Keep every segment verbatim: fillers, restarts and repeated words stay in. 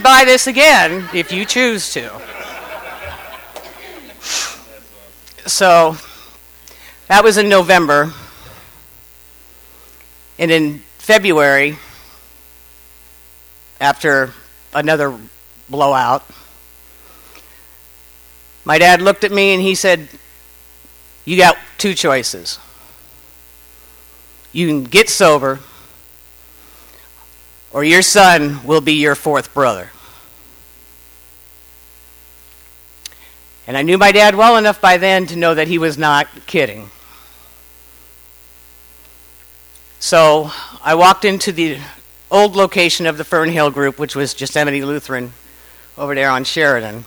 buy this again if you choose to. So that was in November. And in February, after another blowout, my dad looked at me and he said, you got two choices. You can get sober, or your son will be your fourth brother. And I knew my dad well enough by then to know that he was not kidding. So I walked into the old location of the Fernhill Group, which was Yosemite Lutheran over there on Sheridan.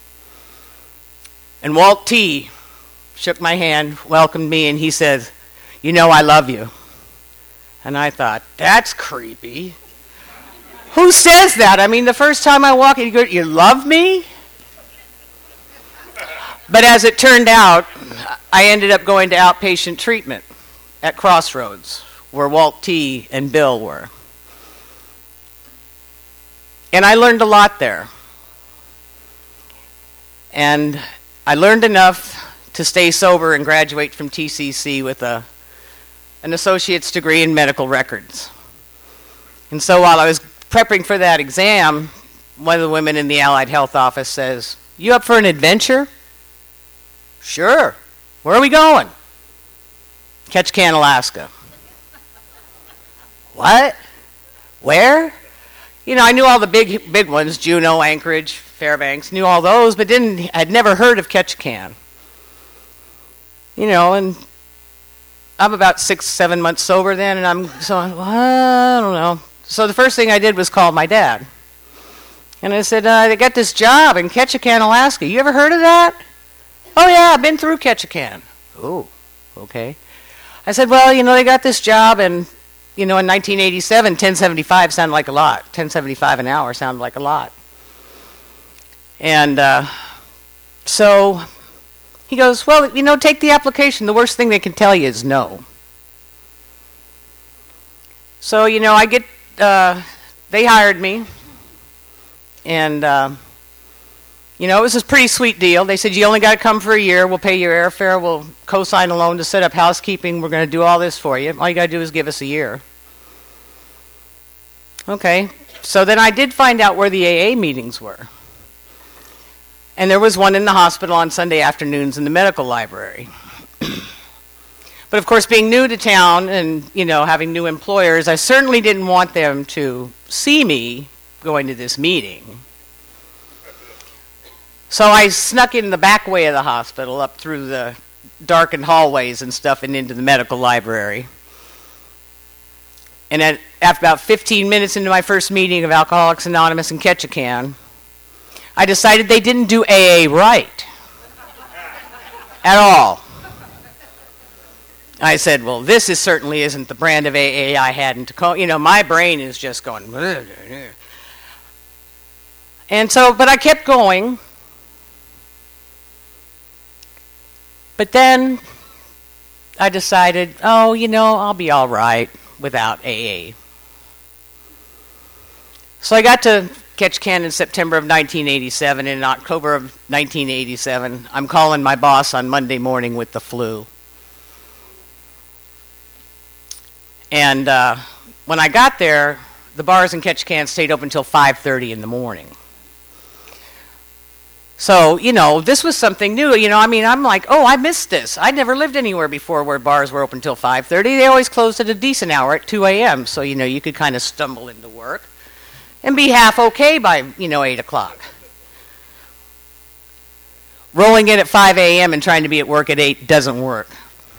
And Walt T. shook my hand, welcomed me, and he said, you know I love you. And I thought, that's creepy. Who says that? I mean, the first time I walk in, you go, you love me? But as it turned out, I ended up going to outpatient treatment at Crossroads, where Walt T. and Bill were. And I learned a lot there. And I learned enough to stay sober and graduate from T C C with a, an associate's degree in medical records. And so while I was prepping for that exam, one of the women in the Allied Health office says, you up for an adventure? Sure. Where are we going? Ketchikan, Alaska. What? Where? You know, I knew all the big big ones, Juneau, Anchorage, Fairbanks, knew all those, but didn't I'd never heard of Ketchikan. You know, and I'm about six, seven months sober then, and I'm so well, I don't know. So the first thing I did was call my dad. And I said, uh, I got this job in Ketchikan, Alaska. You ever heard of that? Oh, yeah, I've been through Ketchikan. Oh, okay. I said, well, you know, they got this job, and, you know, in nineteen eighty-seven, ten seventy-five sounded like a lot. ten seventy-five an hour sounded like a lot. And uh, so he goes, well, you know, take the application. The worst thing they can tell you is no. So, you know, I get, uh, they hired me, and, uh, you know, it was a pretty sweet deal. They said, you only got to come for a year. We'll pay your airfare. We'll co-sign a loan to set up housekeeping. We're going to do all this for you. All you got to do is give us a year. Okay. So then I did find out where the A A meetings were. And there was one in the hospital on Sunday afternoons in the medical library. But of course, being new to town and, you know, having new employers, I certainly didn't want them to see me going to this meeting. So I snuck in the back way of the hospital, up through the darkened hallways and stuff, and into the medical library. And at, after about fifteen minutes into my first meeting of Alcoholics Anonymous in Ketchikan, I decided they didn't do A A right. At all. I said, well, this is certainly isn't the brand of A A I had in Tacoma. You know, my brain is just going. And so, but I kept going. But then I decided, oh, you know, I'll be all right without A A. So I got to Ketchikan in September of nineteen eighty-seven, and in October of nineteen eighty-seven, I'm calling my boss on Monday morning with the flu. And uh, when I got there, the bars in Ketchikan stayed open until five thirty in the morning. So, you know, this was something new. You know, I mean, I'm like, oh, I missed this. I'd never lived anywhere before where bars were open until five thirty. They always closed at a decent hour at two a.m. So, you know, you could kind of stumble into work and be half okay by, you know, eight o'clock. Rolling in at five a.m. and trying to be at work at eight doesn't work.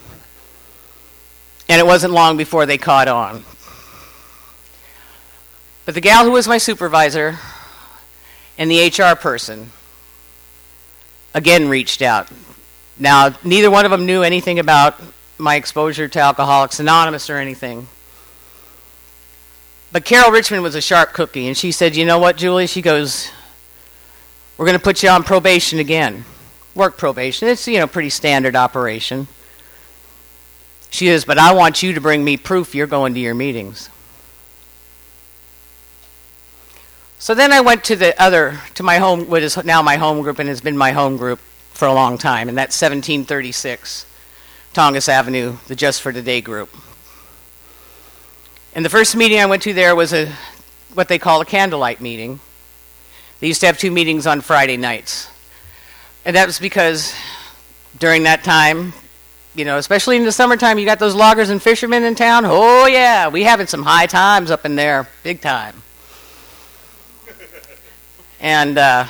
And it wasn't long before they caught on. But the gal who was my supervisor and the H R person again reached out. Now, neither one of them knew anything about my exposure to Alcoholics Anonymous or anything. But Carol Richmond was a sharp cookie, and she said, you know what, Julie? She goes, we're going to put you on probation again. Work probation. It's, you know, pretty standard operation. She says, but I want you to bring me proof you're going to your meetings. So then I went to the other, to my home, what is now my home group and has been my home group for a long time, and that's seventeen thirty-six Tongass Avenue, the Just for Today group. And the first meeting I went to there was a what they call a candlelight meeting. They used to have two meetings on Friday nights. And that was because during that time, you know, especially in the summertime, you got those loggers and fishermen in town. Oh, yeah, we having some high times up in there, big time. And uh,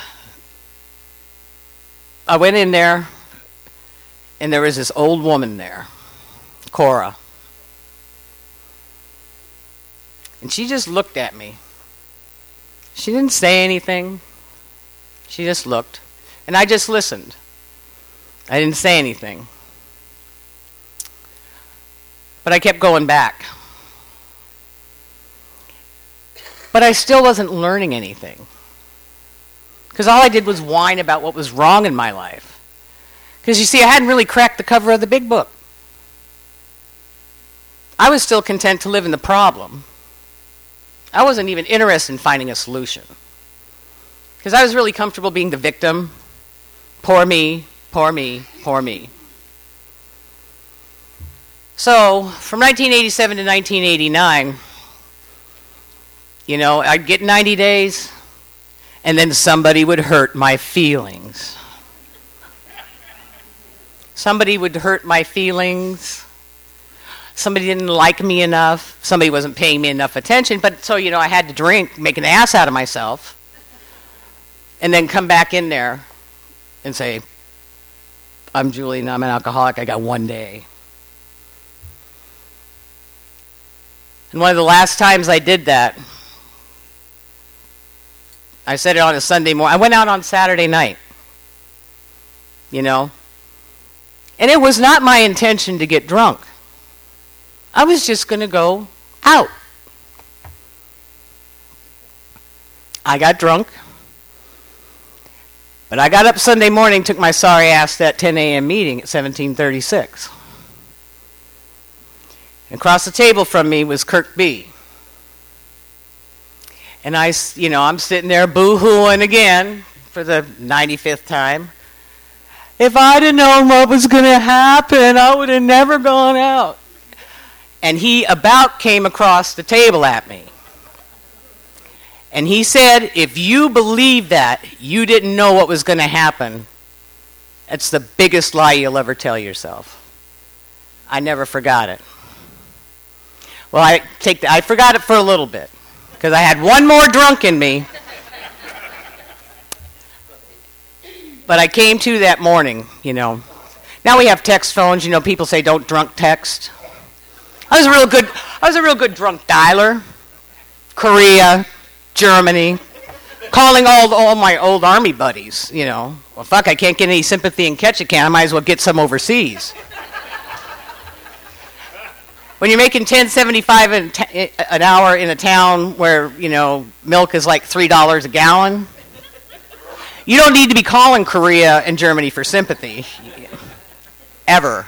I went in there, and there was this old woman there, Cora. And she just looked at me. She didn't say anything. She just looked. And I just listened. I didn't say anything. But I kept going back. But I still wasn't learning anything. Because all I did was whine about what was wrong in my life. Because you see, I hadn't really cracked the cover of the big book. I was still content to live in the problem. I wasn't even interested in finding a solution. Because I was really comfortable being the victim. Poor me, poor me, poor me. So, from nineteen eighty-seven to nineteen eighty-nine, you know, I'd get ninety days, and then somebody would hurt my feelings. Somebody would hurt my feelings. Somebody didn't like me enough. Somebody wasn't paying me enough attention. But so, you know, I had to drink, make an ass out of myself, and then come back in there and say, I'm Julie and I'm an alcoholic. I got one day. And one of the last times I did that, I said it on a Sunday morning. I went out on Saturday night, you know. And it was not my intention to get drunk. I was just going to go out. I got drunk. But I got up Sunday morning, took my sorry ass to that ten a.m. meeting at seventeen thirty-six. And across the table from me was Kirk B. And I, you know, I'm sitting there boo-hooing again for the ninety-fifth time. If I'd have known what was going to happen, I would have never gone out. And he about came across the table at me. And he said, if you believe that, you didn't know what was going to happen. It's the biggest lie you'll ever tell yourself. I never forgot it. Well, I take the, I forgot it for a little bit, because I had one more drunk in me. But I came to that morning, you know. Now we have text phones, you know, people say don't drunk text. I was a real good, I was a real good drunk dialer. Korea, Germany, calling all all my old army buddies, you know. Well, fuck, I can't get any sympathy in Ketchikan. I might as well get some overseas. When you're making ten seventy-five an, t- an hour in a town where, you know, milk is like three dollars a gallon, you don't need to be calling Korea and Germany for sympathy, ever.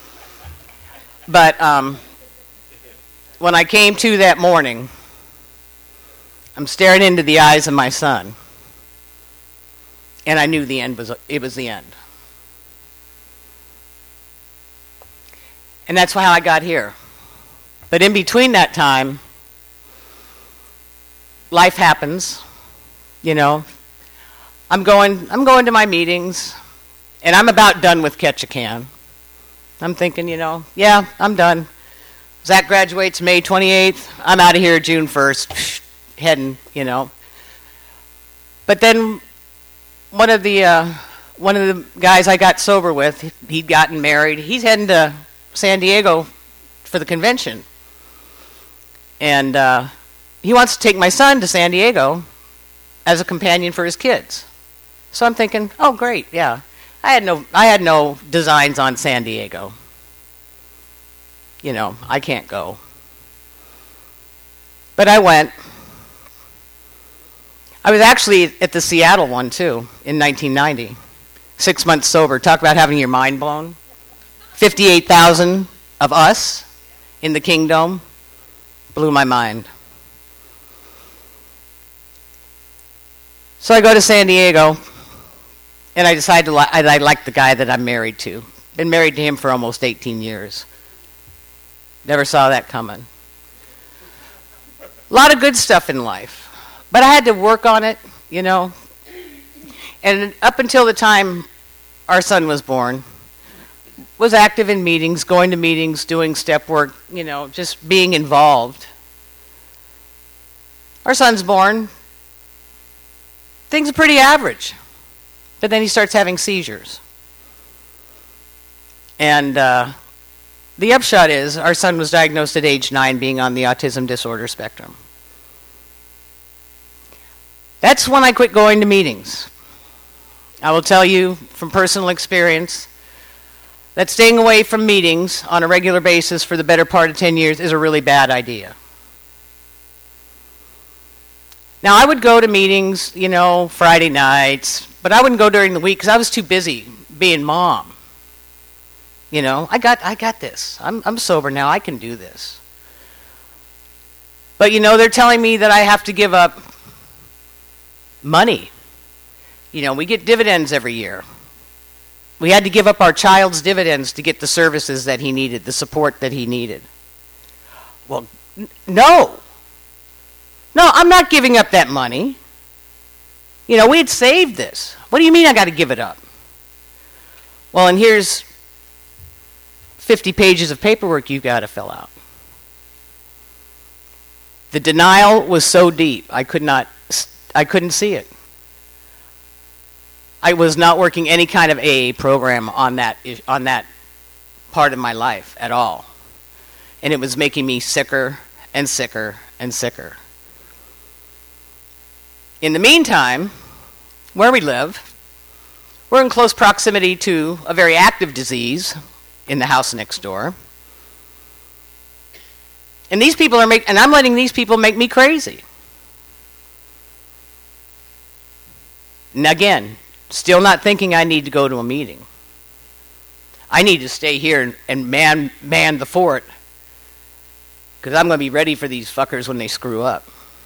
But um, when I came to that morning, I'm staring into the eyes of my son, and I knew the end was it was the end. And that's how I got here. But in between that time, life happens, you know. I'm going I'm going to my meetings, and I'm about done with Ketchikan. I'm thinking, you know, yeah, I'm done. Zach graduates May twenty-eighth. I'm out of here June first, heading, you know. But then one of the uh, one of the guys I got sober with, he'd gotten married. He's heading to San Diego for the convention. And uh, he wants to take my son to San Diego as a companion for his kids. So I'm thinking, oh, great, yeah. I had no, I had no designs on San Diego. You know, I can't go. But I went. I was actually at the Seattle one, too, in nineteen ninety. Six months sober. Talk about having your mind blown. fifty-eight thousand of us in the Kingdom. Blew my mind. So I go to San Diego, and I decide to li- I, I like the guy that I'm married to. Been married to him for almost eighteen years. Never saw that coming. A lot of good stuff in life, but I had to work on it, you know. And up until the time our son was born, was active in meetings, going to meetings, doing step work, you know, just being involved. Our son's born. Things are pretty average. But then he starts having seizures. And uh, the upshot is our son was diagnosed at age nine being on the autism disorder spectrum. That's when I quit going to meetings. I will tell you from personal experience that staying away from meetings on a regular basis for the better part of ten years is a really bad idea. Now, I would go to meetings, you know, Friday nights, but I wouldn't go during the week because I was too busy being mom. You know, I got I got this. I'm I'm sober now. I can do this. But, you know, they're telling me that I have to give up money. You know, we get dividends every year. We had to give up our child's dividends to get the services that he needed, the support that he needed. Well, n- no. No, I'm not giving up that money. You know, we had saved this. What do you mean I got to give it up? Well, and here's fifty pages of paperwork you've got to fill out. The denial was so deep, I could not, I couldn't see it. I was not working any kind of A A program on that on that part of my life at all. And it was making me sicker and sicker and sicker. In the meantime, where we live, we're in close proximity to a very active disease in the house next door. And these people are make, and I'm letting these people make me crazy. And again, still not thinking I need to go to a meeting. I need to stay here and, and man man the fort, because I'm going to be ready for these fuckers when they screw up.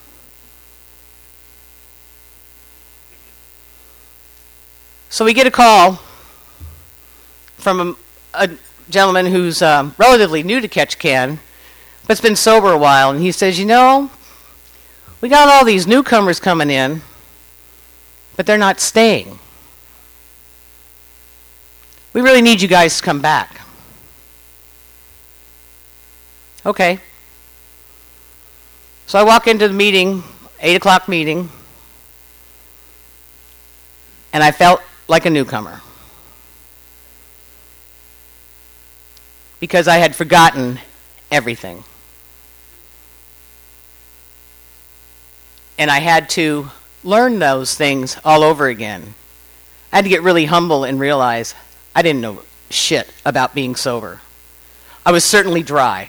So we get a call from a, a gentleman who's um, relatively new to Ketchikan, but's been sober a while, and he says, you know, we got all these newcomers coming in, but they're not staying. We really need you guys to come back. Okay. So I walk into the meeting, eight o'clock meeting, and I felt like a newcomer. Because I had forgotten everything. And I had to learn those things all over again. I had to get really humble and realize I didn't know shit about being sober. I was certainly dry.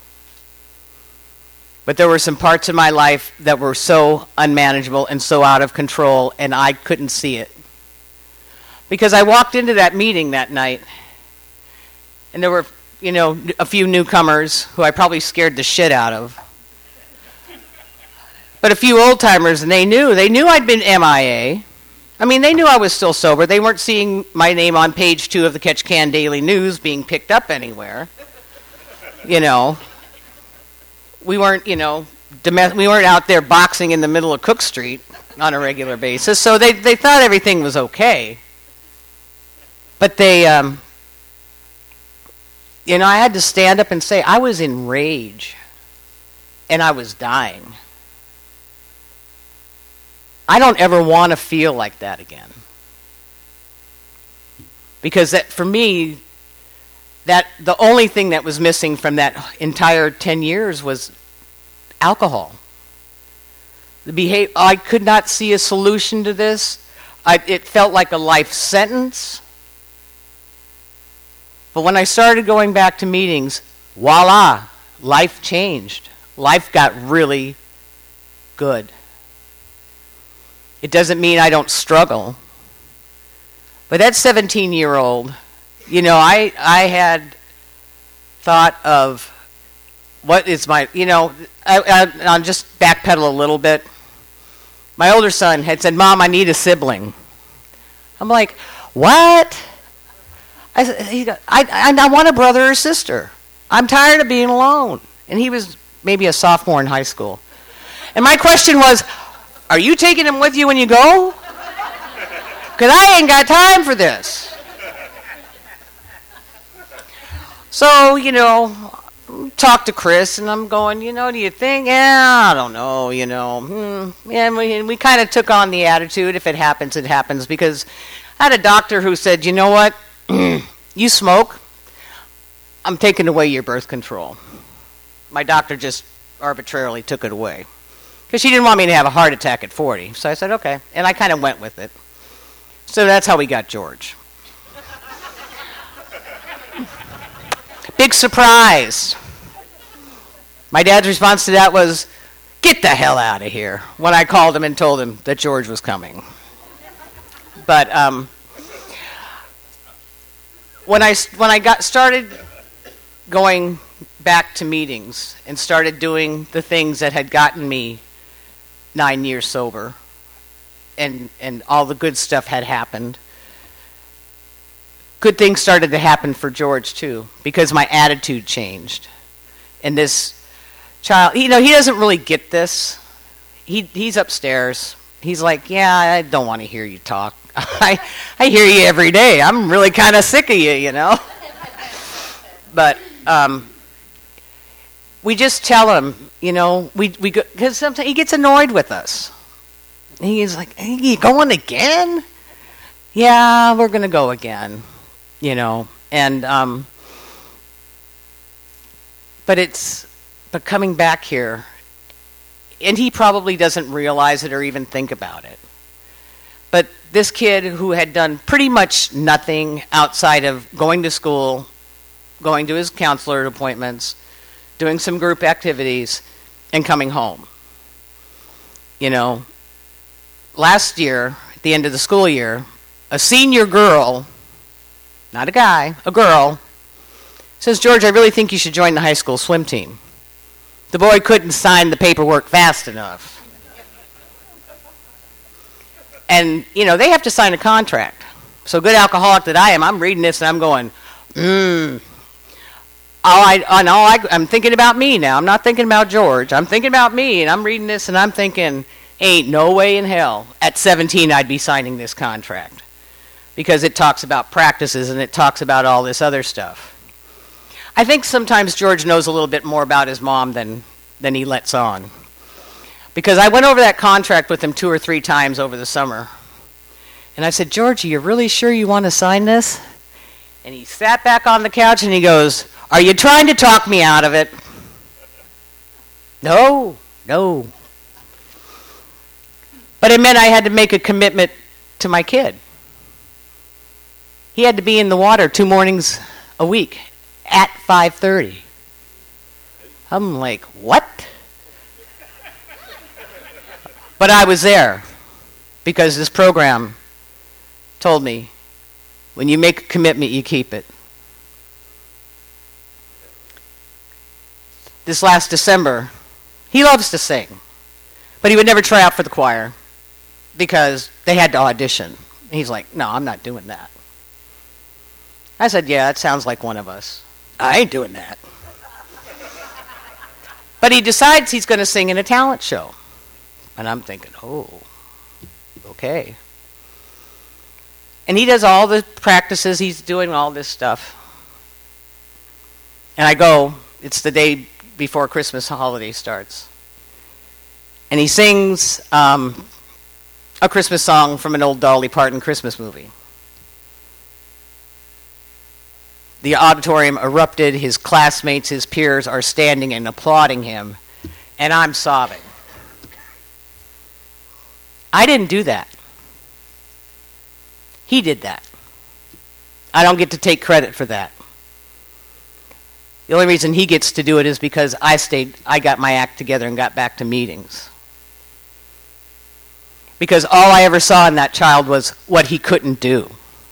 But there were some parts of my life that were so unmanageable and so out of control, and I couldn't see it. Because I walked into that meeting that night, and there were, you know, a few newcomers who I probably scared the shit out of. But a few old-timers, and they knew. They knew I'd been M I A. I mean, they knew I was still sober. They weren't seeing my name on page two of the Ketchikan Daily News being picked up anywhere. You know. We weren't, you know, dom- we weren't out there boxing in the middle of Cook Street on a regular basis. So they, they thought everything was okay. But they, um, you know, I had to stand up and say, I was in rage. And I was dying. I don't ever want to feel like that again. Because that, for me, that the only thing that was missing from that entire ten years was alcohol. The behavior, I could not see a solution to this. I, it felt like a life sentence. But when I started going back to meetings, voila, life changed. Life got really good. It doesn't mean I don't struggle. But that seventeen-year-old, you know, I I had thought of what is my, you know, I, I, I'll just backpedal a little bit. my older son had said, Mom, I need a sibling. I'm like, what? I said, he go, I, I, I want a brother or sister. I'm tired of being alone. And he was maybe a sophomore in high school. And my question was, are you taking him with you when you go? Because I ain't got time for this. So, you know, talk to Chris, and I'm going, you know, do you think? Yeah, I don't know, you know. Hmm. Yeah, and we, and we kind of took on the attitude, if it happens, it happens. Because I had a doctor who said, you know what? You smoke, I'm taking away your birth control. My doctor just arbitrarily took it away. Because she didn't want me to have a heart attack at forty. So I said, okay. And I kind of went with it. So that's how we got George. Big surprise. My dad's response to that was, get the hell out of here, when I called him and told him that George was coming. But um, when I, when I got started going back to meetings and started doing the things that had gotten me nine years sober, and, and all the good stuff had happened, good things started to happen for George too, because my attitude changed. And this child, you know, he doesn't really get this. He he's upstairs. He's like, yeah, I don't want to hear you talk. I I hear you every day. I'm really kind of sick of you, you know. But um, we just tell him, you know, we we because sometimes he gets annoyed with us. He's like, hey, you going again? Yeah, we're gonna go again. You know, and um, but it's but coming back here, and he probably doesn't realize it or even think about it. But this kid who had done pretty much nothing outside of going to school, going to his counselor appointments, doing some group activities, and coming home. You know, last year, at the end of the school year, a senior girl, not a guy, a girl, says, George, I really think you should join the high school swim team. The boy couldn't sign the paperwork fast enough. And, you know, they have to sign a contract. So good alcoholic that I am, I'm reading this and I'm going, mmm. All I, and all I, I'm thinking about me now. I'm not thinking about George. I'm thinking about me, and I'm reading this and I'm thinking, ain't no way in hell at seventeen I'd be signing this contract. Because it talks about practices and it talks about all this other stuff. I think sometimes George knows a little bit more about his mom than, than he lets on. Because I went over that contract with him two or three times over the summer. And I said, George, are you really sure you want to sign this? And he sat back on the couch and he goes, are you trying to talk me out of it? No, no. But it meant I had to make a commitment to my kid. He had to be in the water two mornings a week at five thirty. I'm like, what? But I was there because this program told me, when you make a commitment, you keep it. This last December, he loves to sing, but he would never try out for the choir because they had to audition. He's like, no, I'm not doing that. I said, yeah, that sounds like one of us. I ain't doing that. But he decides he's going to sing in a talent show. And I'm thinking, oh, okay. And he does all the practices. He's doing all this stuff. And I go, it's the day before Christmas holiday starts. And he sings um, a Christmas song from an old Dolly Parton Christmas movie. The auditorium erupted. His classmates, his peers are standing and applauding him. And I'm sobbing. I didn't do that. He did that. I don't get to take credit for that. The only reason he gets to do it is because I stayed, I got my act together and got back to meetings. Because all I ever saw in that child was what he couldn't do.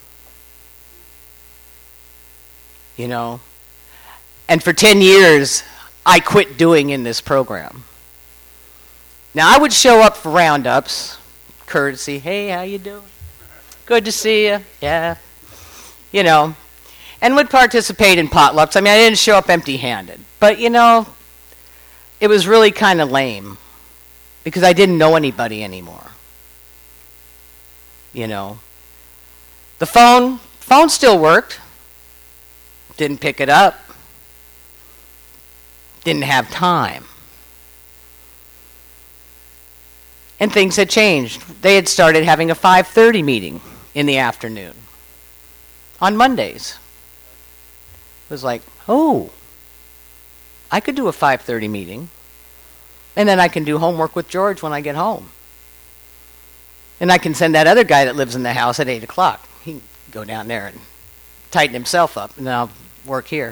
You know? And for ten years, I quit doing in this program. Now, I would show up for roundups, courtesy, hey, how you doing? Good to see you, yeah. You know, and would participate in potlucks. I mean, I didn't show up empty-handed. But, you know, it was really kind of lame because I didn't know anybody anymore. You know. The phone, phone still worked. Didn't pick it up. Didn't have time. And things had changed. They had started having a five thirty meeting in the afternoon on Mondays. It was like, oh, I could do a five thirty meeting, and then I can do homework with George when I get home. And I can send that other guy that lives in the house at eight o'clock. He can go down there and tighten himself up, and then I'll work here.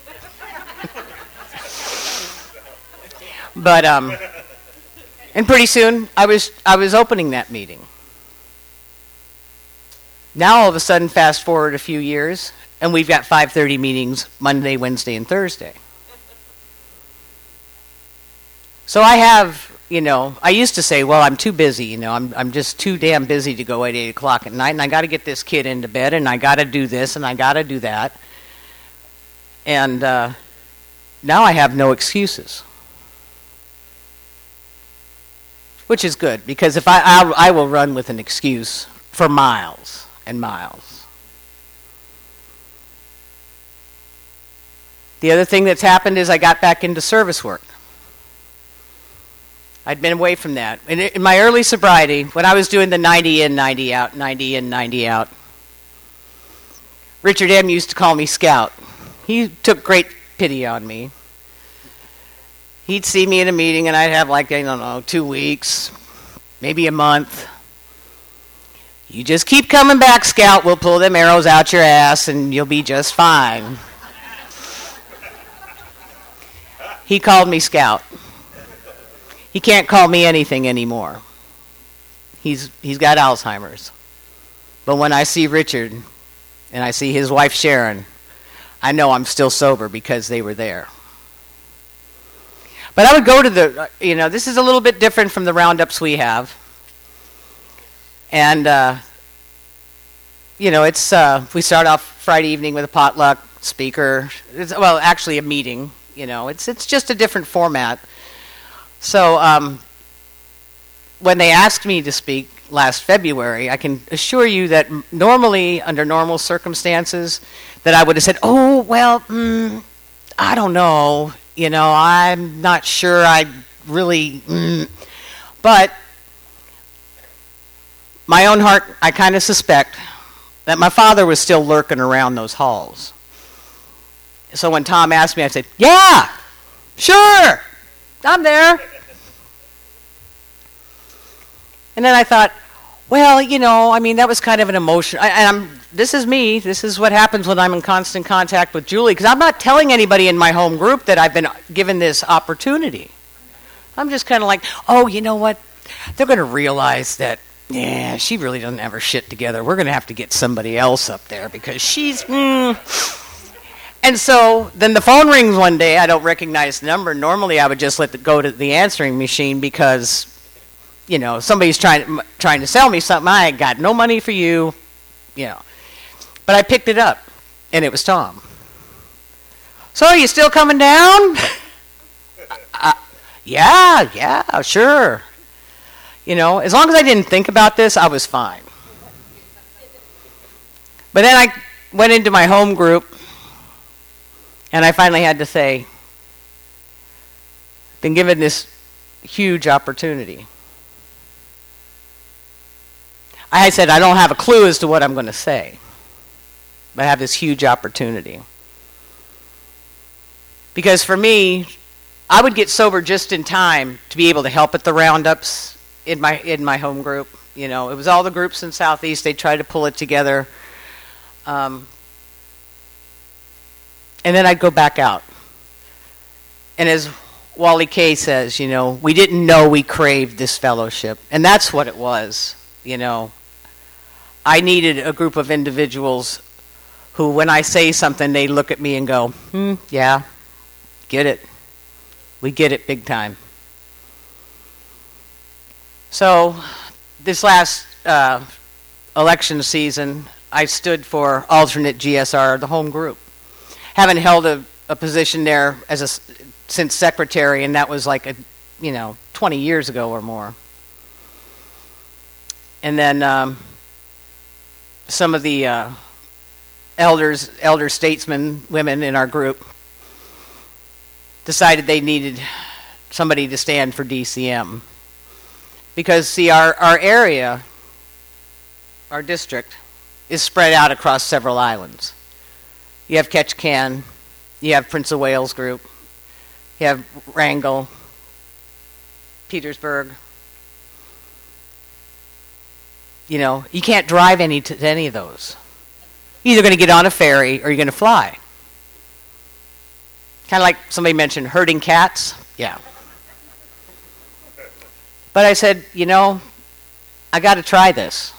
But, um, and pretty soon, I was I was opening that meeting. Now, all of a sudden, fast forward a few years, and we've got five thirty meetings Monday, Wednesday, and Thursday. So I have, you know, I used to say, well, I'm too busy, you know, I'm I'm just too damn busy to go at eight o'clock at night, and I got to get this kid into bed, and I got to do this, and I got to do that. And uh, now I have no excuses. Which is good, because if I, I I will run with an excuse for miles and miles. The other thing that's happened is I got back into service work. I'd been away from that. In, in my early sobriety, when I was doing the ninety in, ninety out, ninety in, ninety out, Richard M. used to call me Scout. He took great pity on me. He'd see me in a meeting, and I'd have, like, I don't know, two weeks, maybe a month. You just keep coming back, Scout. We'll pull them arrows out your ass, and you'll be just fine. He called me Scout. He can't call me anything anymore. He's he's got Alzheimer's. But when I see Richard, and I see his wife Sharon, I know I'm still sober because they were there. But I would go to the, you know, this is a little bit different from the roundups we have. And, uh, you know, it's, uh, we start off Friday evening with a potluck speaker. It's, well, actually a meeting, you know. It's it's just a different format. So um, when they asked me to speak last February, I can assure you that m- normally, under normal circumstances, that I would have said, oh, well, mm, I don't know. You know, I'm not sure I really, mm. But my own heart, I kind of suspect that my father was still lurking around those halls. So when Tom asked me, I said, yeah, sure, I'm there. And then I thought, well, you know, I mean, that was kind of an emotion. I, and I'm, this is me. This is what happens when I'm in constant contact with Julie, because I'm not telling anybody in my home group that I've been given this opportunity. I'm just kind of like, oh, you know what? They're going to realize that, yeah, she really doesn't have her shit together. We're going to have to get somebody else up there because she's, mm. And so then the phone rings one day. I don't recognize the number. Normally I would just let it go to the answering machine because, you know, somebody's trying trying to sell me something. I ain't got no money for you, you know. But I picked it up, and it was Tom. So, are you still coming down? uh, yeah, yeah, sure. You know, as long as I didn't think about this, I was fine. But then I went into my home group, and I finally had to say, been given this huge opportunity. I said, I don't have a clue as to what I'm going to say. But I have this huge opportunity. Because for me, I would get sober just in time to be able to help at the roundups in my in my home group. You know, it was all the groups in Southeast. They tried to pull it together. Um, and then I'd go back out. And as Wally Kay says, you know, we didn't know we craved this fellowship. And that's what it was, you know. I needed a group of individuals who, when I say something, they look at me and go, hmm, yeah, get it. We get it big time. So this last uh, election season, I stood for alternate G S R, the home group. Haven't held a, a position there as a, since secretary, and that was like a, you know, twenty years ago or more. And then um, some of the uh, elders, elder statesmen, women in our group decided they needed somebody to stand for D C M. Because, see, our, our area, our district, is spread out across several islands. You have Ketchikan, you have Prince of Wales Group, you have Wrangell, Petersburg. You know, you can't drive any to any of those. You're either going to get on a ferry or you're going to fly. Kind of like somebody mentioned herding cats. Yeah. But I said, you know, I got to try this.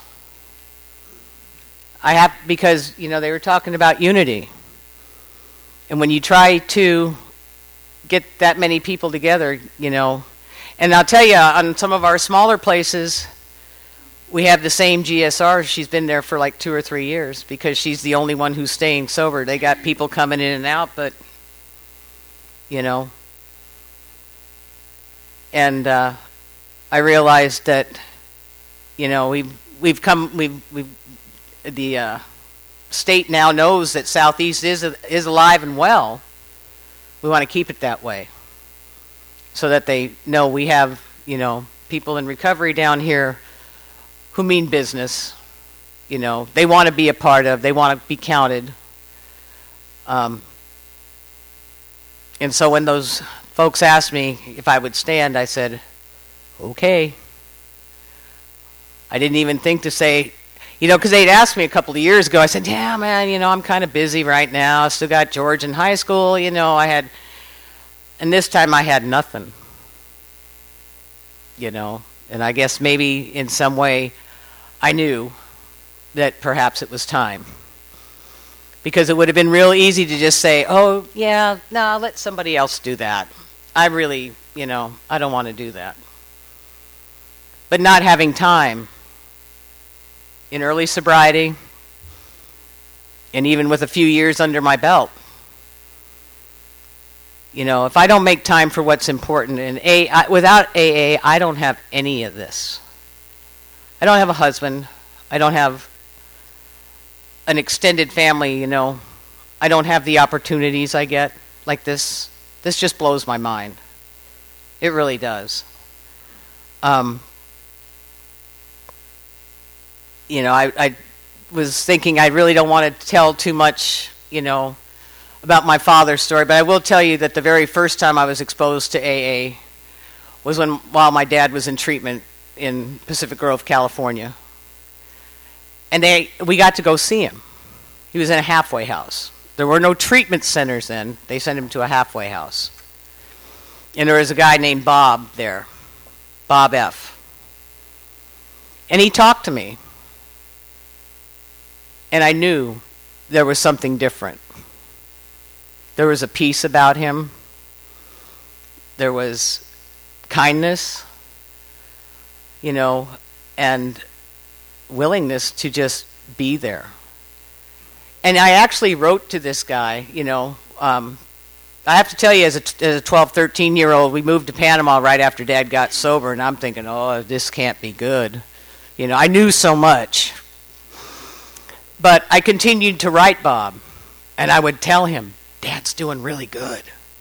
I have, because, you know, they were talking about unity. And when you try to get that many people together, you know, and I'll tell you, on some of our smaller places, we have the same G S R. She's been there for like two or three years because she's the only one who's staying sober. They got people coming in and out, but, you know, and uh, I realized that, you know, we've we've come we've we've the uh, state now knows that Southeast is is alive and well. We want to keep it that way, so that they know we have, you know, people in recovery down here who mean business. You know, they want to be a part of. They want to be counted. Um, and so when those folks asked me if I would stand, I said, okay. I didn't even think to say, you know, because they'd asked me a couple of years ago. I said, yeah, man, you know, I'm kind of busy right now. I still got George in high school, you know, I had, and this time I had nothing, you know, and I guess maybe in some way I knew that perhaps it was time. Because it would have been real easy to just say, oh, yeah, no, let somebody else do that. I really, you know, I don't want to do that. But not having time in early sobriety, and even with a few years under my belt, you know, if I don't make time for what's important, and A, I, without A A, I don't have any of this. I don't have a husband. I don't have an extended family, you know. I don't have the opportunities I get like this. This just blows my mind. It really does. Um, you know, I, I was thinking I really don't want to tell too much, you know, about my father's story, but I will tell you that the very first time I was exposed to A A was when, while my dad was in treatment in Pacific Grove, California. And they, we got to go see him. He was in a halfway house. There were no treatment centers then. They sent him to a halfway house. And there was a guy named Bob there, Bob F. And he talked to me. And I knew there was something different. There was a peace about him. There was kindness, you know, and willingness to just be there. And I actually wrote to this guy, you know. Um, I have to tell you, as a, as a twelve, thirteen-year-old, we moved to Panama right after Dad got sober, and I'm thinking, oh, this can't be good. You know, I knew so much. But I continued to write Bob, and I would tell him, Dad's doing really good.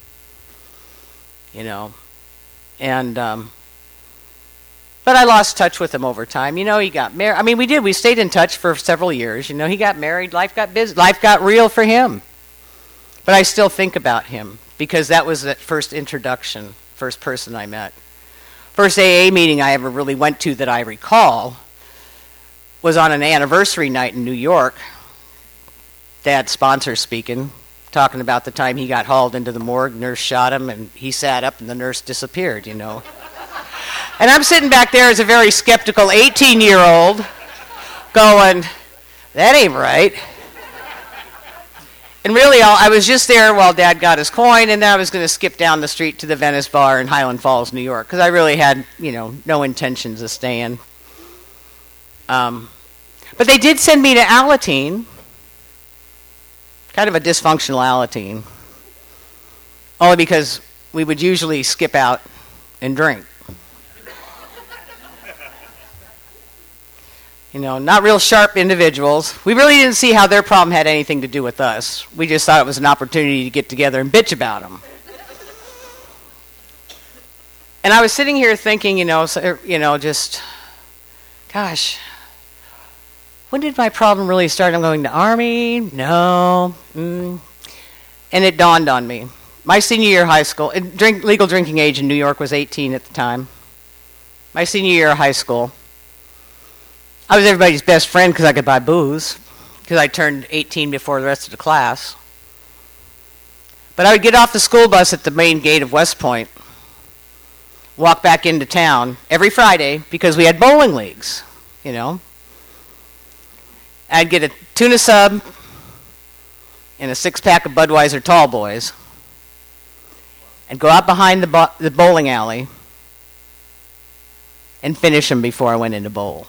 You know, and, um, but I lost touch with him over time. You know, he got married. I mean, we did. We stayed in touch for several years. You know, he got married. Life got busy. Life got real for him. But I still think about him because that was that first introduction, first person I met. First A A meeting I ever really went to that I recall was on an anniversary night in New York. Dad's sponsor speaking, talking about the time he got hauled into the morgue, nurse shot him, and he sat up and the nurse disappeared, you know. And I'm sitting back there as a very skeptical eighteen-year-old going, that ain't right. And really, all, I was just there while Dad got his coin, and then I was going to skip down the street to the Venice Bar in Highland Falls, New York, because I really had, you know, no intentions of staying. Um, but they did send me to Alateen, kind of a dysfunctional Alateen, only because we would usually skip out and drink. You know, not real sharp individuals. We really didn't see how their problem had anything to do with us. We just thought it was an opportunity to get together and bitch about them. And I was sitting here thinking, you know, so, you know, just, gosh, when did my problem really start? I'm going to Army? No. Mm. And it dawned on me. My senior year of high school, drink, legal drinking age in New York was eighteen at the time. My senior year of high school, I was everybody's best friend because I could buy booze, because I turned eighteen before the rest of the class. But I would get off the school bus at the main gate of West Point, walk back into town every Friday because we had bowling leagues, you know. I'd get a tuna sub and a six-pack of Budweiser Tall Boys and go out behind the, bo- the bowling alley and finish them before I went in to bowl.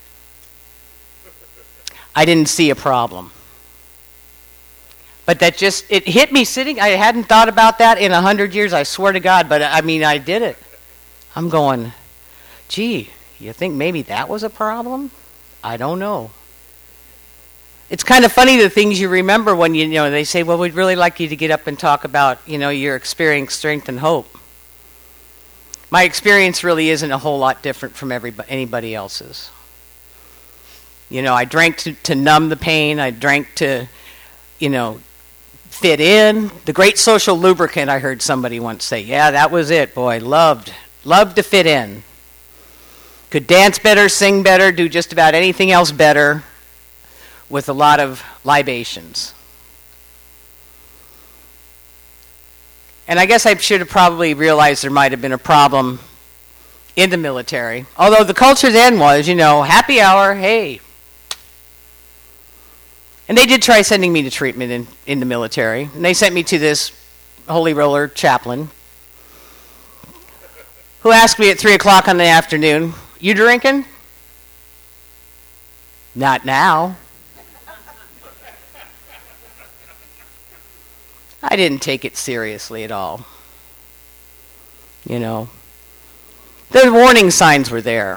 I didn't see a problem. But that just, it hit me sitting, I hadn't thought about that in a hundred years, I swear to God, but I mean, I did it. I'm going, gee, you think maybe that was a problem? I don't know. It's kind of funny the things you remember when you, you know, they say, well, we'd really like you to get up and talk about, you know, your experience, strength, and hope. My experience really isn't a whole lot different from everybody, anybody else's. You know, I drank to, to numb the pain. I drank to, you know, fit in. The great social lubricant, I heard somebody once say. Yeah, that was it, boy. Loved. Loved to fit in. Could dance better, sing better, do just about anything else better with a lot of libations. And I guess I should have probably realized there might have been a problem in the military. Although the culture then was, you know, happy hour, hey. And they did try sending me to treatment in, in the military. And they sent me to this holy roller chaplain who asked me at three o'clock in the afternoon, you drinking? Not now. I didn't take it seriously at all. You know. The warning signs were there.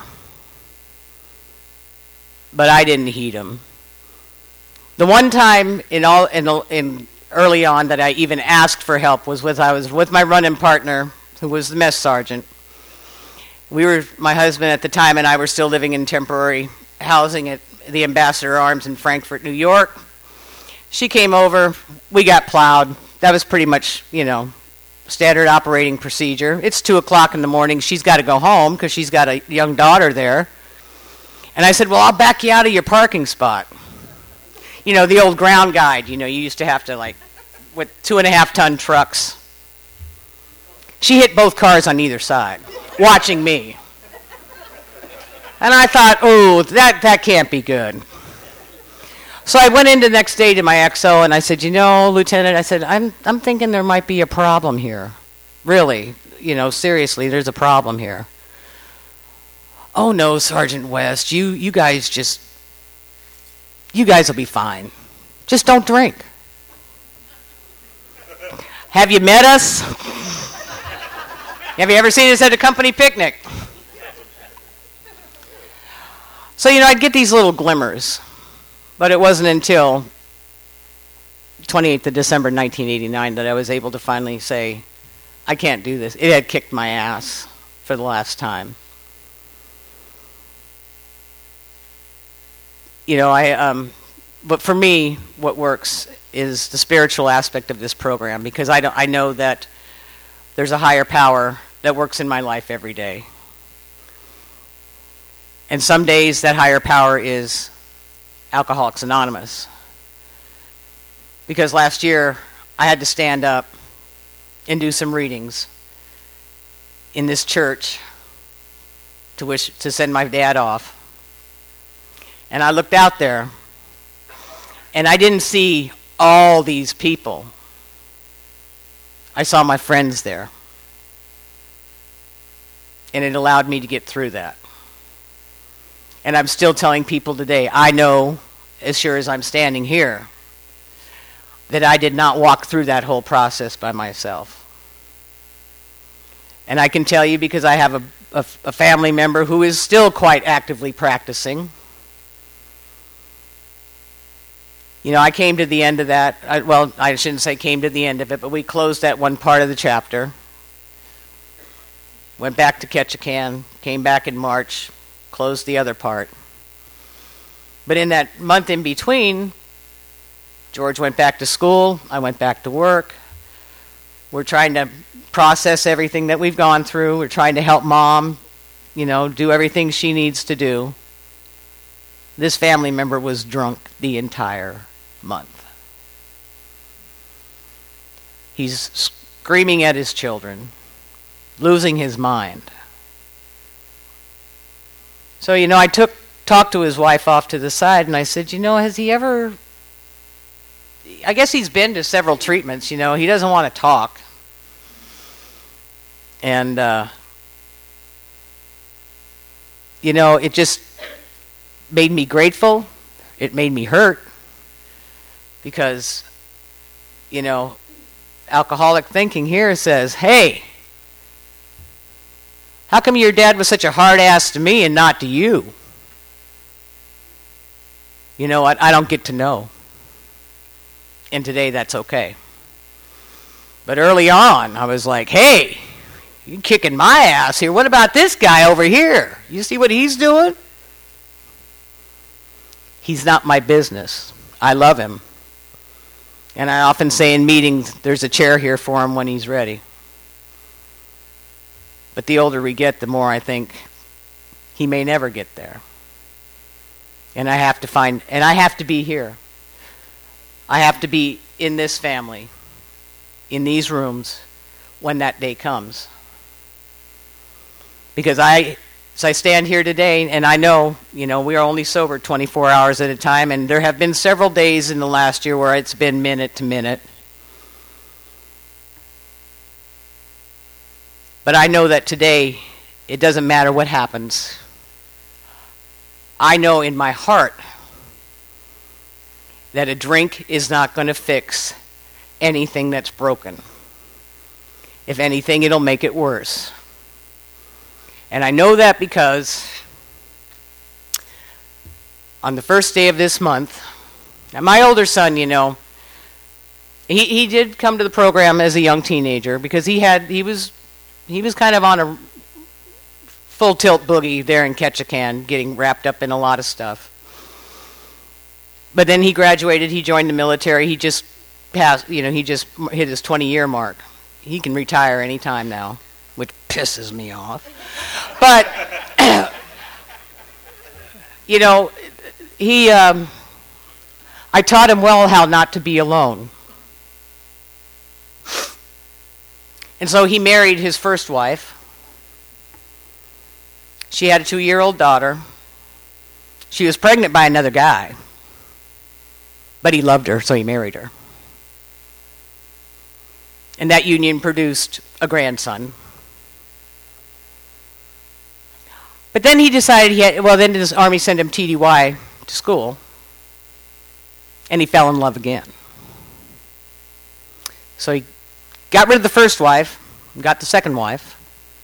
But I didn't heed them. The one time in all in, in early on that I even asked for help was with I was with my running partner, who was the mess sergeant. We were my husband at the time and I were still living in temporary housing at the Ambassador Arms in Frankfort, New York. She came over. We got plowed. That was pretty much, you know, standard operating procedure. It's two o'clock in the morning. She's got to go home because she's got a young daughter there. And I said, well, I'll back you out of your parking spot. You know, the old ground guide, you know, you used to have to, like, with two and a half ton trucks. She hit both cars on either side, watching me. And I thought, oh, that, that can't be good. So I went in the next day to my X O and I said, you know, Lieutenant, I said, I'm, I'm thinking there might be a problem here. Really, you know, seriously, there's a problem here. Oh, no, Sergeant West, you, you guys just... You guys will be fine. Just don't drink. Have you met us? Have you ever seen us at a company picnic? So, you know, I'd get these little glimmers. But it wasn't until twenty-eighth of December nineteen eighty-nine that I was able to finally say, I can't do this. It had kicked my ass for the last time. You know, I, um, but for me, what works is the spiritual aspect of this program, because I don't, I know that there's a higher power that works in my life every day. And some days that higher power is Alcoholics Anonymous. Because last year, I had to stand up and do some readings in this church to wish to send my dad off. And I looked out there, and I didn't see all these people. I saw my friends there. And it allowed me to get through that. And I'm still telling people today, I know, as sure as I'm standing here, that I did not walk through that whole process by myself. And I can tell you because I have a, a, a family member who is still quite actively practicing. You know, I came to the end of that. I, well, I shouldn't say came to the end of it, but we closed that one part of the chapter. Went back to Ketchikan, came back in March, closed the other part. But in that month in between, George went back to school, I went back to work. We're trying to process everything that we've gone through. We're trying to help Mom, you know, do everything she needs to do. This family member was drunk the entire month. He's screaming at his children, losing his mind. So, you know, I took talked to his wife off to the side, and I said, you know, has he ever... I guess he's been to several treatments, you know. He doesn't want to talk. And, uh, you know, it just made me grateful. It made me hurt. Because, you know, alcoholic thinking here says, hey, how come your dad was such a hard ass to me and not to you? You know what? I don't get to know. And today that's okay. But early on, I was like, hey, you're kicking my ass here. What about this guy over here? You see what he's doing? He's not my business. I love him. And I often say in meetings, there's a chair here for him when he's ready. But the older we get, the more I think he may never get there. And I have to find, and I have to be here. I have to be in this family, in these rooms, when that day comes. Because I, as I stand here today, and I know, you know, we are only sober twenty-four hours at a time, and there have been several days in the last year where it's been minute to minute. But I know that today, it doesn't matter what happens. I know in my heart that a drink is not going to fix anything that's broken. If anything, it'll make it worse. And I know that because on the first day of this month, and my older son, you know, he, he did come to the program as a young teenager because he had he was he was kind of on a full tilt boogie there in Ketchikan, getting wrapped up in a lot of stuff. But then he graduated, he joined the military, he just passed, you know, he just hit his twenty-year mark. He can retire any time now, which pisses me off. But, you know, he, um, I taught him well how not to be alone. And so he married his first wife. She had a two-year-old daughter. She was pregnant by another guy. But he loved her, so he married her. And that union produced a grandson. But then he decided he had, well, then the Army sent him T D Y to school. And he fell in love again. So he got rid of the first wife, got the second wife.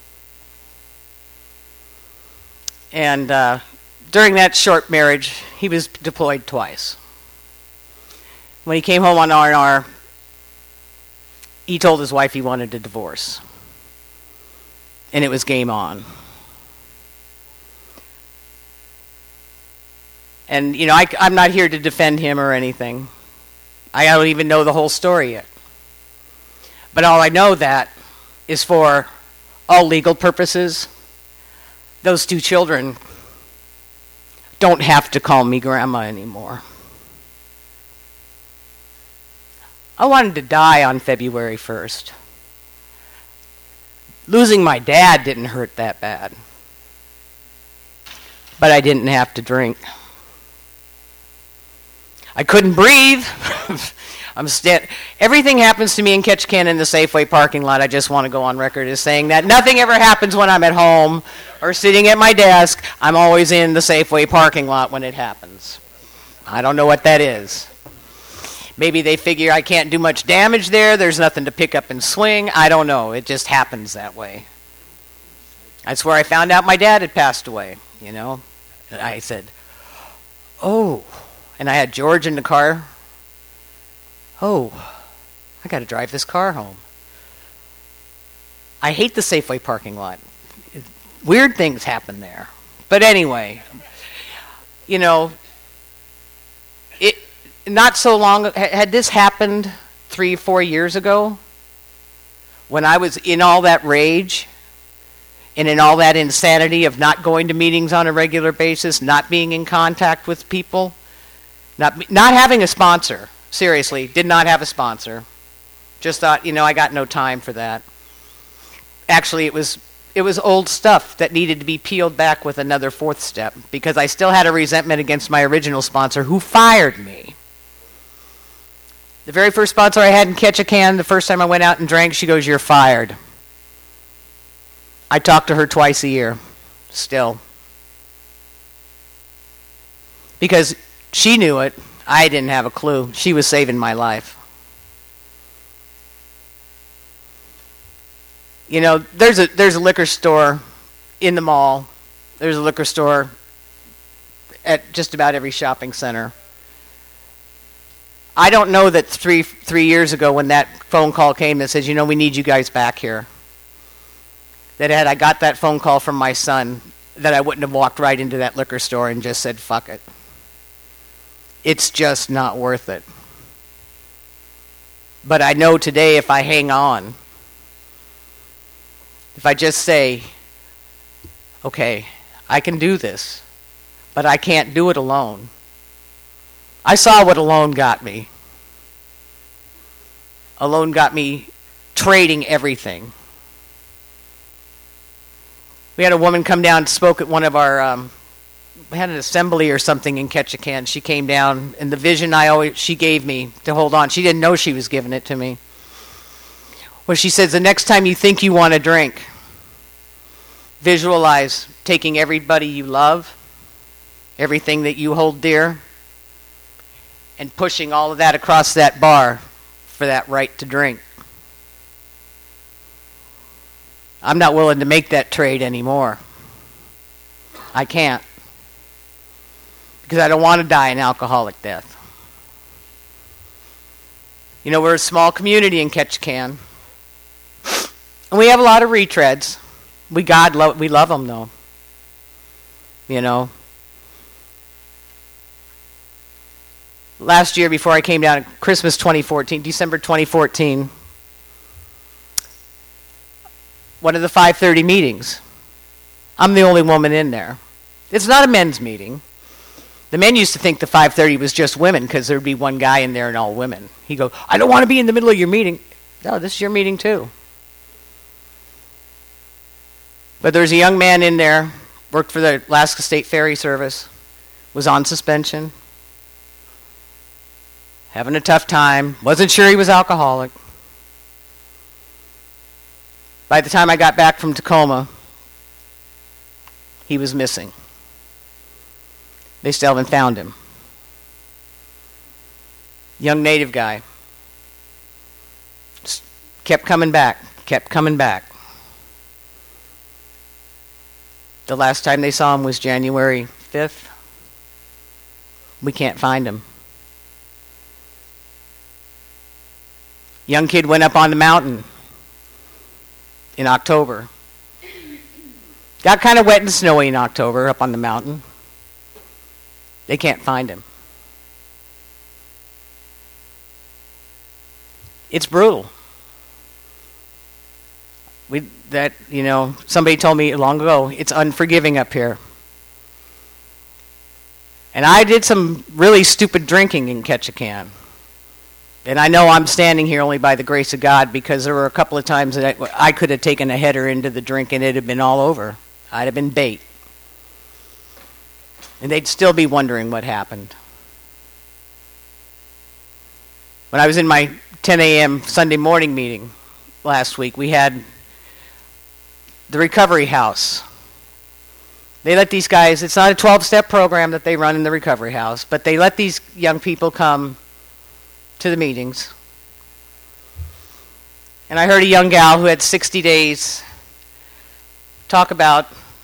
And uh, during that short marriage, he was deployed twice. When he came home on R and R, he told his wife he wanted a divorce. And it was game on. And, you know, I, I'm not here to defend him or anything. I don't even know the whole story yet. But all I know that is for all legal purposes, those two children don't have to call me grandma anymore. I wanted to die on February first. Losing my dad didn't hurt that bad. But I didn't have to drink. I couldn't breathe. I'm sta- Everything happens to me in Ketchikan in the Safeway parking lot. I just want to go on record as saying that nothing ever happens when I'm at home or sitting at my desk. I'm always in the Safeway parking lot when it happens. I don't know what that is. Maybe they figure I can't do much damage there. There's nothing to pick up and swing. I don't know. It just happens that way. That's where I found out my dad had passed away, you know. And I said, oh. And I had George in the car. Oh, I got to drive this car home. I hate the Safeway parking lot. Weird things happen there. But anyway, you know, it not so long, had this happened three, four years ago, when I was in all that rage and in all that insanity of not going to meetings on a regular basis, not being in contact with people, not not having a sponsor. Seriously, did not have a sponsor. Just thought, you know, I got no time for that. Actually, it was it was old stuff that needed to be peeled back with another fourth step, because I still had a resentment against my original sponsor who fired me. The very first sponsor I had in Ketchikan, the first time I went out and drank, she goes, "You're fired." I talk to her twice a year, still. Because she knew it. I didn't have a clue. She was saving my life. You know, there's a there's a liquor store in the mall. There's a liquor store at just about every shopping center. I don't know that three three years ago when that phone call came that says, you know, we need you guys back here, that had I got that phone call from my son, that I wouldn't have walked right into that liquor store and just said, fuck it. It's just not worth it. But I know today if I hang on, if I just say, okay, I can do this, but I can't do it alone. I saw what alone got me. Alone got me trading everything. We had a woman come down and spoke at one of our... Um, we had an assembly or something in Ketchikan. She came down, and the vision I always she gave me to hold on, she didn't know she was giving it to me. Well, she says, the next time you think you want to drink, visualize taking everybody you love, everything that you hold dear, and pushing all of that across that bar for that right to drink. I'm not willing to make that trade anymore. I can't. Because I don't want to die an alcoholic death. You know, we're a small community in Ketchikan. And we have a lot of retreads. We God lo- we love them, though. You know. Last year, before I came down, Christmas twenty fourteen, December twenty fourteen, one of the five thirty meetings, I'm the only woman in there. It's not a men's meeting. The men used to think the five thirty was just women because there'd be one guy in there and all women. He'd go, I don't want to be in the middle of your meeting. No, this is your meeting too. But there's a young man in there, worked for the Alaska State Ferry Service, was on suspension, having a tough time, wasn't sure he was alcoholic. By the time I got back from Tacoma, he was missing. They still haven't found him. Young Native guy. Just kept coming back, kept coming back. The last time they saw him was January fifth. We can't find him. Young kid went up on the mountain in October. Got kind of wet and snowy in October up on the mountain. They can't find him. It's brutal. We that you know somebody told me long ago, it's unforgiving up here. And I did some really stupid drinking in Ketchikan. And I know I'm standing here only by the grace of God, because there were a couple of times that I, I could have taken a header into the drink and it had been all over. I'd have been bait. And they'd still be wondering what happened. When I was in my ten a.m. Sunday morning meeting last week, we had the recovery house. They let these guys, it's not a twelve-step program that they run in the recovery house, but they let these young people come to the meetings. And I heard a young gal who had sixty days talk about,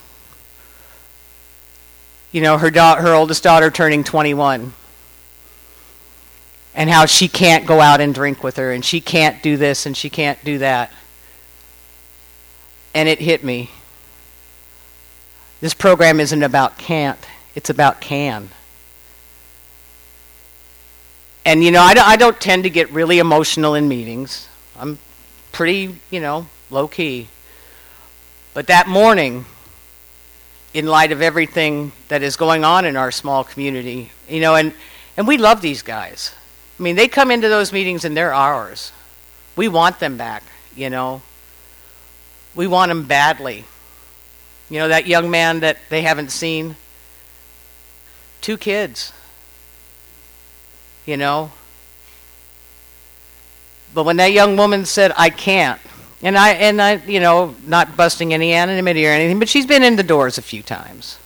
you know, her da- her oldest daughter turning twenty-one, and how she can't go out and drink with her, and she can't do this, and she can't do that. And it hit me. This program isn't about can't, it's about can. And, you know, I don't, I don't tend to get really emotional in meetings. I'm pretty, you know, low-key. But that morning, in light of everything that is going on in our small community, you know, and, and we love these guys. I mean, they come into those meetings and they're ours. We want them back, you know. We want them badly. You know, that young man that they haven't seen, two kids, you know. But when that young woman said, I can't, and I, and I, you know, not busting any anonymity or anything, but she's been in the doors a few times.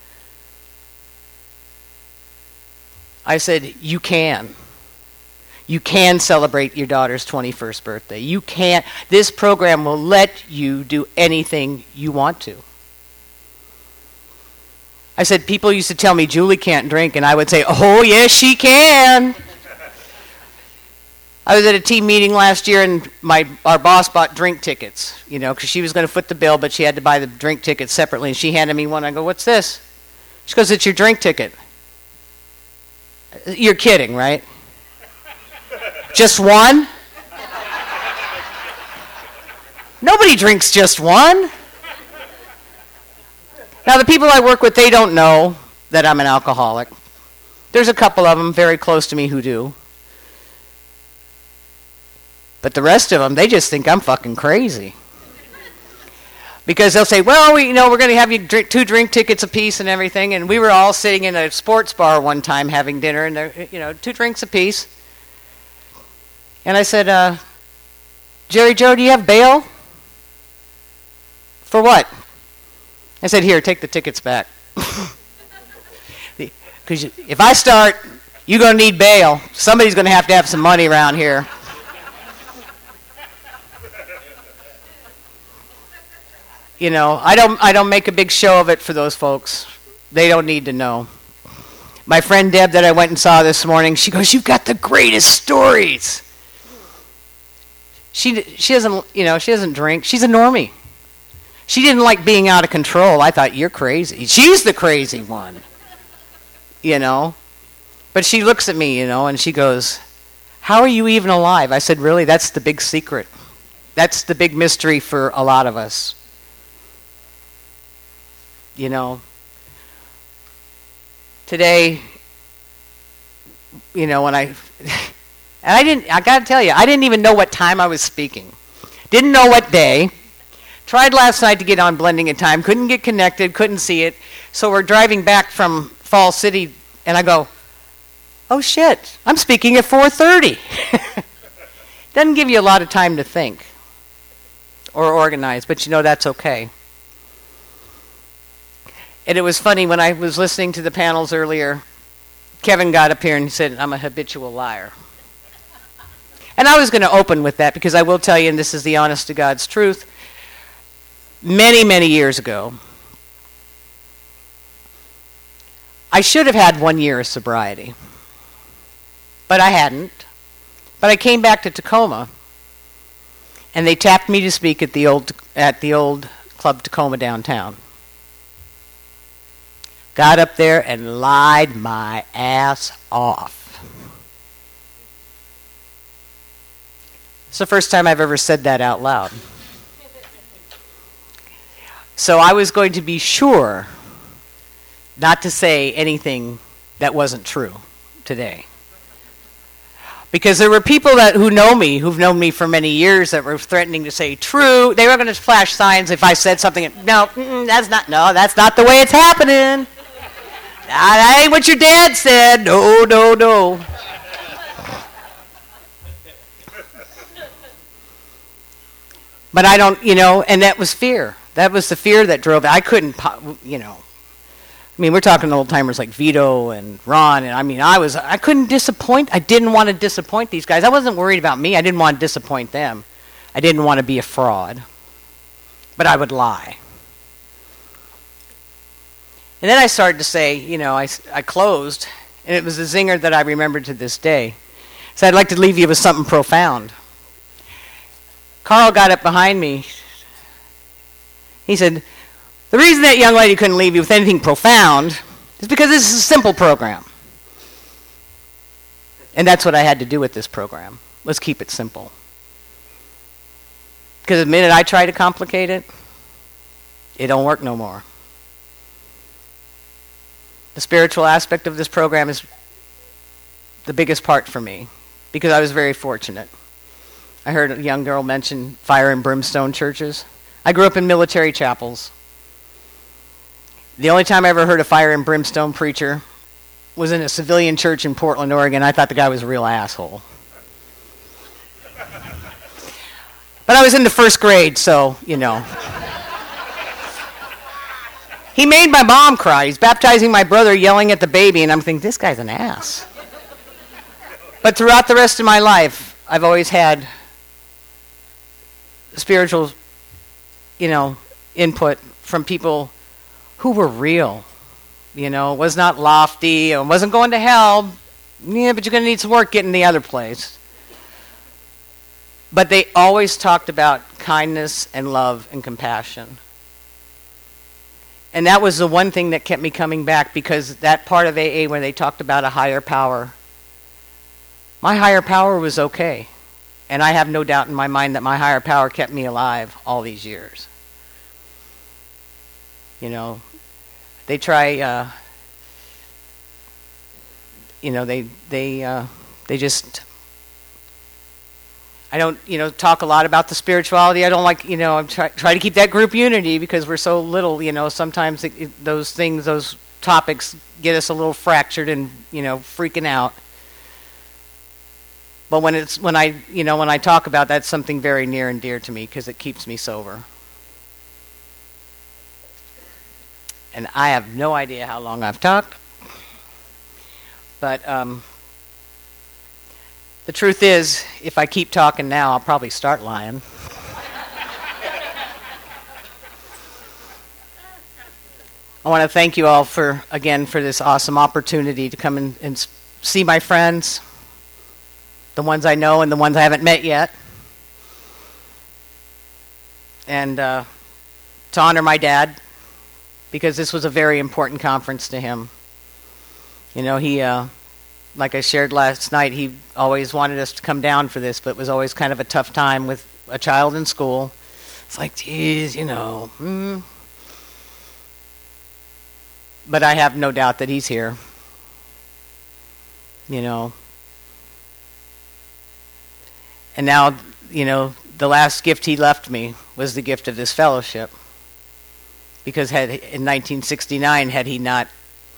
I said, you can. You can celebrate your daughter's twenty-first birthday. You can't. This program will let you do anything you want to. I said, people used to tell me Julie can't drink, and I would say, oh, yes, she can. I was at a team meeting last year, and my our boss bought drink tickets, you know, because she was going to foot the bill, but she had to buy the drink tickets separately, and she handed me one. I go, what's this? She goes, it's your drink ticket. You're kidding, right? Just one? Nobody drinks just one. Now, the people I work with, they don't know that I'm an alcoholic. There's a couple of them very close to me who do. But the rest of them, they just think I'm fucking crazy. Because they'll say, well, we, you know, we're going to have you drink two drink tickets apiece and everything. And we were all sitting in a sports bar one time having dinner, and they're, you know, two drinks apiece. And I said, uh, Jerry Joe, do you have bail? For what? I said, here, take the tickets back. Because if I start, you're going to need bail. Somebody's going to have to have some money around here. You know, I don't I don't make a big show of it for those folks. They don't need to know. My friend Deb that I went and saw this morning, she goes, you've got the greatest stories. She she doesn't, you know, she doesn't drink. She's a normie. She didn't like being out of control. I thought, you're crazy. She's the crazy one, you know. But she looks at me, you know, and she goes, how are you even alive? I said, really, that's the big secret. That's the big mystery for a lot of us. You know, today, you know, when I, and I didn't, I got to tell you, I didn't even know what time I was speaking. Didn't know what day. Tried last night to get on Blending in Time. Couldn't get connected, couldn't see it. So we're driving back from Fall City, and I go, oh shit, I'm speaking at four thirty. Doesn't give you a lot of time to think or organize, but you know that's okay. And it was funny, when I was listening to the panels earlier, Kevin got up here and said, I'm a habitual liar. And I was going to open with that, because I will tell you, and this is the honest to God's truth, many, many years ago, I should have had one year of sobriety. But I hadn't. But I came back to Tacoma, and they tapped me to speak at the old at the old Club Tacoma downtown. Got up there and lied my ass off. It's the first time I've ever said that out loud. So I was going to be sure not to say anything that wasn't true today. Because there were people that who know me, who've known me for many years, that were threatening to say true. They were going to flash signs if I said something. No, that's not. No, that's not the way it's happening. That ain't what your dad said. No, no, no. But I don't, you know, and that was fear. That was the fear that drove it. I couldn't, po- you know. I mean, we're talking old timers like Vito and Ron, and I mean, I was, I couldn't disappoint. I didn't want to disappoint these guys. I wasn't worried about me. I didn't want to disappoint them. I didn't want to be a fraud. But I would lie. And then I started to say, you know, I, I closed, and it was a zinger that I remember to this day. So I'd like to leave you with something profound. Carl got up behind me. He said, the reason that young lady couldn't leave you with anything profound is because this is a simple program. And that's what I had to do with this program. Let's keep it simple. Because the minute I try to complicate it, it don't work no more. The spiritual aspect of this program is the biggest part for me, because I was very fortunate. I heard a young girl mention fire and brimstone churches. I grew up in military chapels. The only time I ever heard a fire and brimstone preacher was in a civilian church in Portland, Oregon. I thought the guy was a real asshole. But I was in the first grade, so, you know. He made my mom cry. He's baptizing my brother, yelling at the baby, and I'm thinking, this guy's an ass. But throughout the rest of my life, I've always had spiritual, you know, input from people who were real. You know, it was not lofty, it wasn't going to hell. Yeah, but you're going to need some work getting the other place. But they always talked about kindness and love and compassion. And that was the one thing that kept me coming back, because that part of A A where they talked about a higher power, my higher power was okay. And I have no doubt in my mind that my higher power kept me alive all these years. You know, they try, uh, you know, they, they, uh, they just, I don't, you know, talk a lot about the spirituality. I don't like, you know, I try, try to keep that group unity because we're so little, you know, sometimes it, it, those things, those topics get us a little fractured and, you know, freaking out. But when it's, when I, you know, when I talk about that, it's something very near and dear to me because it keeps me sober. And I have no idea how long I've talked. But um, the truth is, if I keep talking now, I'll probably start lying. I want to thank you all for, again, for this awesome opportunity to come and, and see my friends, the ones I know and the ones I haven't met yet. And uh, to honor my dad, because this was a very important conference to him. You know, he, uh, like I shared last night, he always wanted us to come down for this, but it was always kind of a tough time with a child in school. It's like, geez, you know. Mm. But I have no doubt that he's here. You know. And now, you know, the last gift he left me was the gift of this fellowship. Because had in nineteen sixty-nine, had he not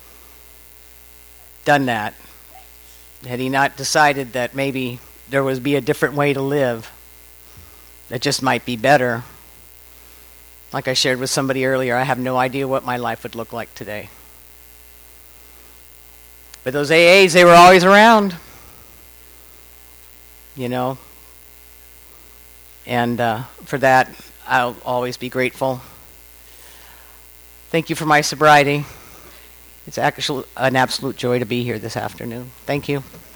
done that, had he not decided that maybe there would be a different way to live that just might be better, like I shared with somebody earlier, I have no idea what my life would look like today. But those A As, they were always around, you know. And uh, for that, I'll always be grateful. Thank you for my sobriety. It's actually an absolute joy to be here this afternoon. Thank you.